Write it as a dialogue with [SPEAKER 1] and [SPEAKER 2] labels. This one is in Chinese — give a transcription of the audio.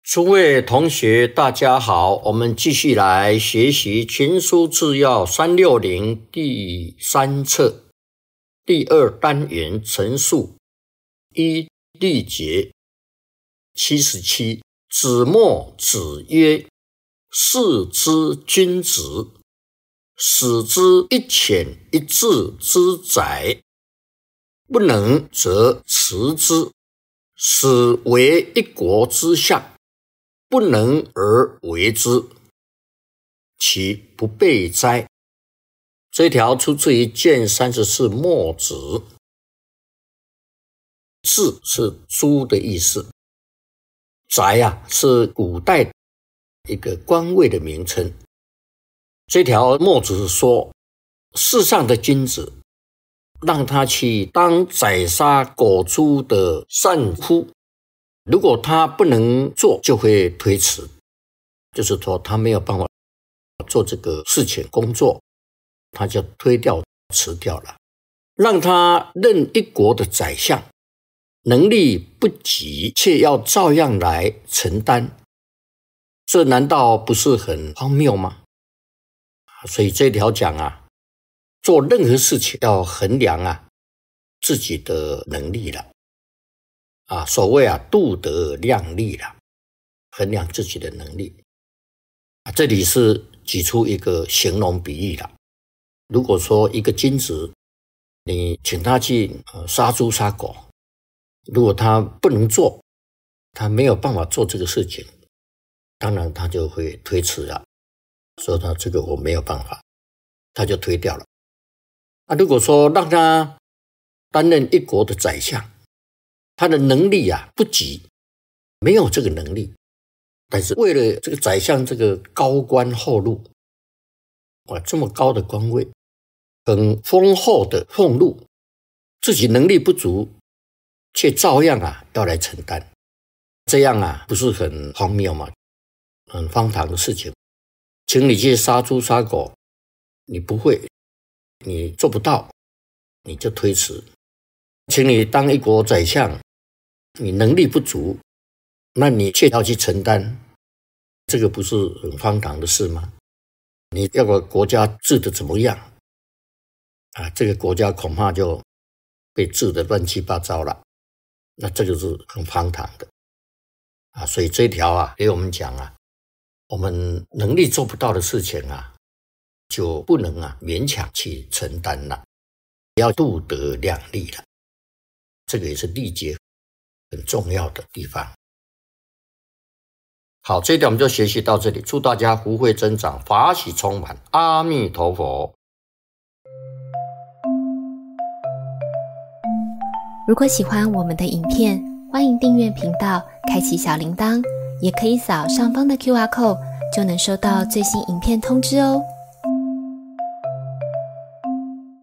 [SPEAKER 1] 诸位同学大家好，我们继续来学习群书治要360第3册第2单元陈述一例节77。子墨子曰：士之君子，使之一浅一智之宰，不能则辞之，使为一国之相，不能而为之，其不备哉？这一条出自于卷34墨子。治是猪的意思，宰是古代一个官位的名称。这条墨子说，世上的君子让他去当宰杀狗猪的善夫，如果他不能做，就会推辞，就是说他没有办法做这个事情工作，他就推掉辞掉了。让他任一国的宰相，能力不及却要照样来承担，这难道不是很荒谬吗？所以这条讲做任何事情要衡量自己的能力了。所谓度德量力了，衡量自己的能力。这里是举出一个形容比喻了。如果说一个君子，你请他去杀猪杀狗，如果他不能做，他没有办法做这个事情，当然他就会推辞了，说他这个我没有办法，他就推掉了。如果说让他担任一国的宰相，他的能力不及，没有这个能力，但是为了这个宰相这个高官厚禄，这么高的官位，很丰厚的俸禄，自己能力不足，却照样要来承担，这样不是很荒谬吗？很荒唐的事情。请你去杀猪杀狗，你不会，你做不到，你就推辞。请你当一国宰相，你能力不足，那你却要去承担，这个不是很荒唐的事吗？你要把国家治得怎么样这个国家恐怕就被治得乱七八糟了，那这个是很荒唐的所以这一条给我们讲我们能力做不到的事情就不能勉强去承担了，要度德量力了。这个也是历节很重要的地方。好，这一点我们就学习到这里，祝大家福慧增长，法喜充满，阿弥陀佛。
[SPEAKER 2] 如果喜欢我们的影片，欢迎订阅频道，开启小铃铛，也可以扫上方的 QR code， 就能收到最新影片通知哦。